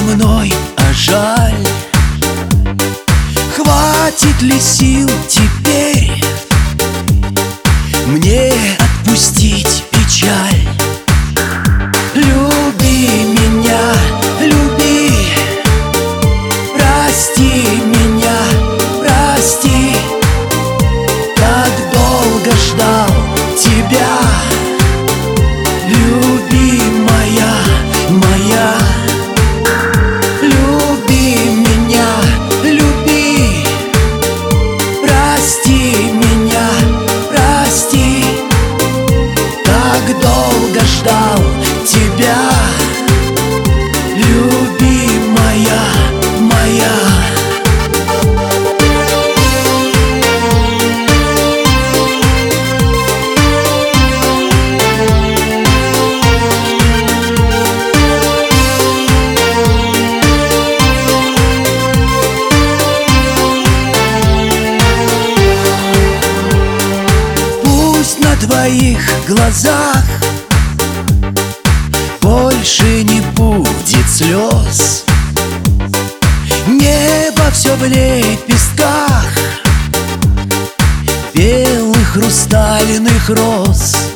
мной, а жаль. Хватит ли сил теперь мне отпустить печаль? Люби меня, люби, прости меня, прости. Так долго ждал тебя, любимая моя. Люби меня, люби, прости меня, прости. Так долго ждал тебя, любимая моя. В твоих глазах больше не будет слез. Небо все в лепестках белых хрустальных роз.